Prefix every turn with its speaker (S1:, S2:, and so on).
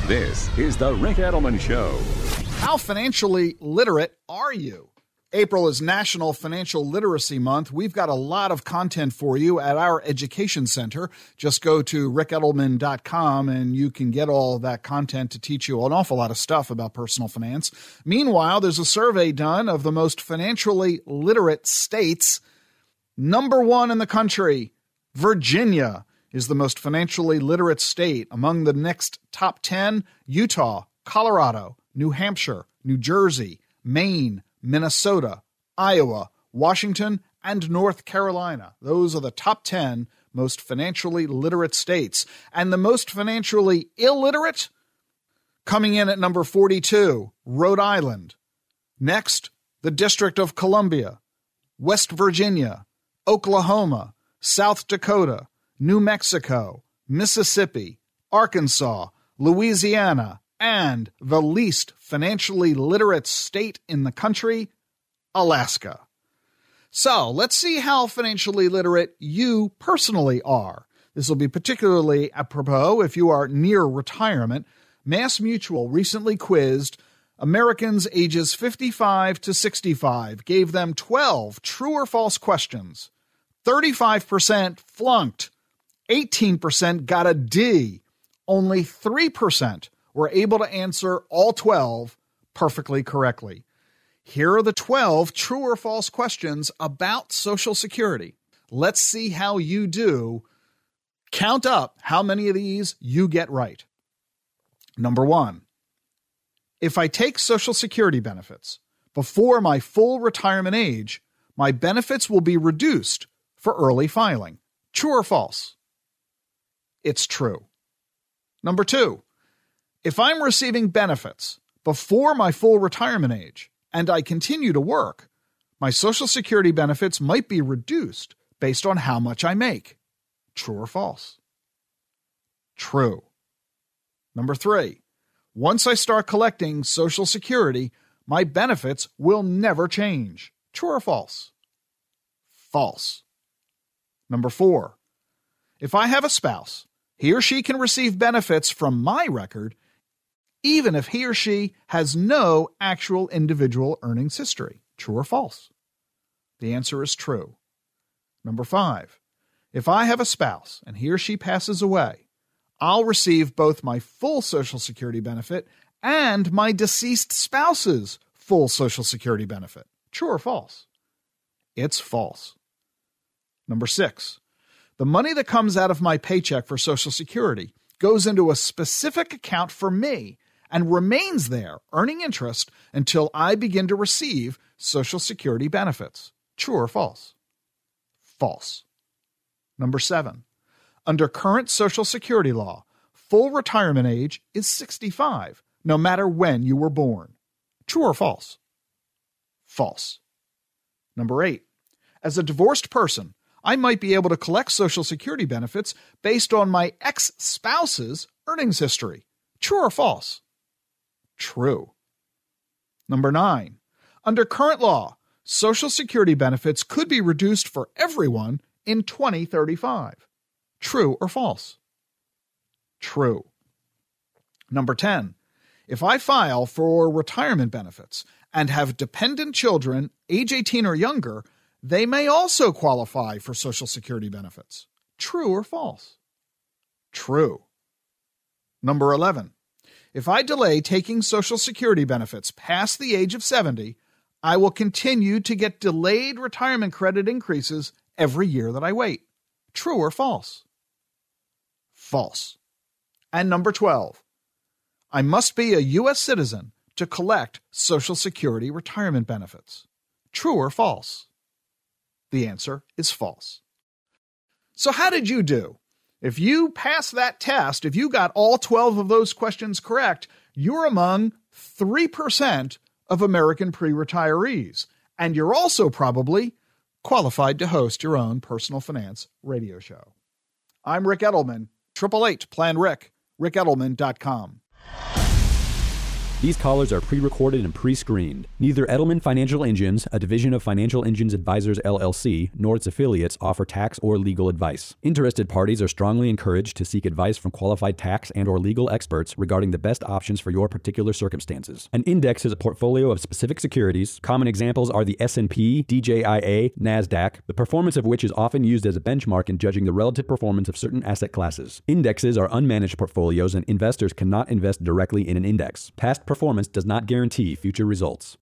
S1: This is The Rick Edelman Show.
S2: How financially literate are you? April is National Financial Literacy Month. We've got a lot of content for you at our education center. Just go to rickedelman.com and you can get all that content to teach you an awful lot of stuff about personal finance. Meanwhile, there's a survey done of the most financially literate states. Number one in the country, Virginia, is the most financially literate state. Among the next top 10, Utah, Colorado, New Hampshire, New Jersey, Maine, Minnesota, Iowa, Washington, and North Carolina. Those are the top 10 most financially literate states. And the most financially illiterate? Coming in at number 42, Rhode Island. Next, the District of Columbia, West Virginia, Oklahoma, South Dakota, New Mexico, Mississippi, Arkansas, Louisiana, and the least financially literate state in the country, Alaska. So let's see how financially literate you personally are. This will be particularly apropos if you are near retirement. MassMutual recently quizzed Americans ages 55 to 65, gave them 12 true or false questions. 35% flunked. 18% got a D. Only 3% were able to answer all 12 perfectly correctly. Here are the 12 true or false questions about Social Security. Let's see how you do. Count up how many of these you get right. Number 1, if I take Social Security benefits before my full retirement age, my benefits will be reduced for early filing. True or false? It's true. Number 2, if I'm receiving benefits before my full retirement age and I continue to work, my Social Security benefits might be reduced based on how much I make. True or false? True. Number 3, once I start collecting Social Security, my benefits will never change. True or false? False. Number 4, if I have a spouse, he or she can receive benefits from my record even if he or she has no actual individual earnings history. True or false? The answer is true. Number 5, if I have a spouse and he or she passes away, I'll receive both my full Social Security benefit and my deceased spouse's full Social Security benefit. True or false? It's false. Number 6, the money that comes out of my paycheck for Social Security goes into a specific account for me and remains there, earning interest until I begin to receive Social Security benefits. True or false? False. Number 7, under current Social Security law, full retirement age is 65, no matter when you were born. True or false? False. Number 8, as a divorced person, I might be able to collect Social Security benefits based on my ex-spouse's earnings history. True or false? True. Number 9, under current law, Social Security benefits could be reduced for everyone in 2035. True or false? True. Number 10, if I file for retirement benefits and have dependent children age 18 or younger, they may also qualify for Social Security benefits. True or false? True. Number 11, if I delay taking Social Security benefits past the age of 70, I will continue to get delayed retirement credit increases every year that I wait. True or false? False. And number 12, I must be a U.S. citizen to collect Social Security retirement benefits. True or false? The answer is false. So how did you do? If you passed that test, if you got all 12 of those questions correct, you're among 3% of American pre-retirees. And you're also probably qualified to host your own personal finance radio show. I'm Rick Edelman, 888-PLAN-RICK, rickedelman.com.
S3: These callers are pre-recorded and pre-screened. Neither Edelman Financial Engines, a division of Financial Engines Advisors LLC, nor its affiliates offer tax or legal advice. Interested parties are strongly encouraged to seek advice from qualified tax and or legal experts regarding the best options for your particular circumstances. An index is a portfolio of specific securities. Common examples are the S&P, DJIA, NASDAQ, the performance of which is often used as a benchmark in judging the relative performance of certain asset classes. Indexes are unmanaged portfolios, and investors cannot invest directly in an index. Past performance does not guarantee future results.